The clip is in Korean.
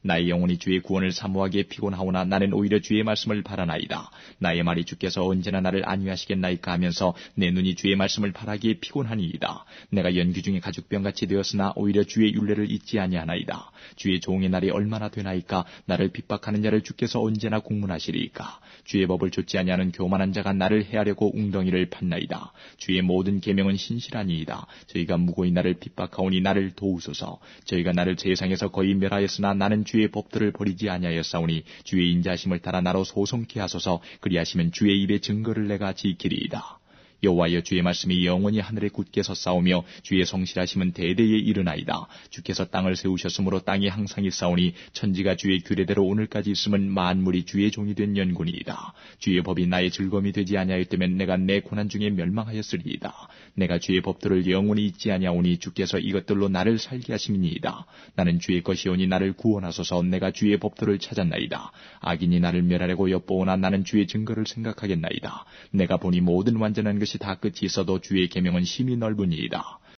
나의 영혼이 주의 구원을 사모하기에 피곤하오나 나는 오히려 주의 말씀을 바라나이다. 나의 말이 주께서 언제나 나를 안위하시겠나이까 하면서 내 눈이 주의 말씀을 바라기에 피곤하니이다. 내가 연기 중에 가죽병같이 되었으나 오히려 주의 율례를 잊지 아니하나이다. 주의 종의 날이 얼마나 되나이까. 나를 핍박하는 자를 주께서 언제나 공문하시리이까. 주의 법을 좇지 아니하는 교만한 자가 나를 해하려고 웅덩이를 팠나이다. 주의 모든 계명은 신실하니이다. 저희가 무고히 나를 핍박하오니 나를 도우소서. 저희가 나를 세상에서 거의 멸하였으나 나는 주의 법들을 버리지 아니하였사오니 주의 인자하심을 따라 나로 소송케 하소서. 그리하시면 주의 입의 증거를 내가 지키리이다. 여호와여, 주의 말씀이 영원히 하늘에 굳게 섰사오며 주의 성실하심은 대대에 이르나이다. 주께서 땅을 세우셨으므로 땅이 항상 있사오니 천지가 주의 규례대로 오늘까지 있음은 만물이 주의 종이 된 연군이이다. 주의 법이 나의 즐거움이 되지 아니하였다면 내가 내 고난 중에 멸망하였으리이다. 내가 주의 법들을 영원히 잊지 아니하오니 주께서 이것들로 나를 살게 하심이니이다. 나는 주의 것이오니 나를 구원하소서. 내가 주의 법들을 찾았나이다. 악인이 나를 멸하려고 엿보오나 나는 주의 증거를 생각하겠나이다. 내가 보니 모든 완전한 것이 다 끝이 있어도 주의 계명은 심히 넓으니이다.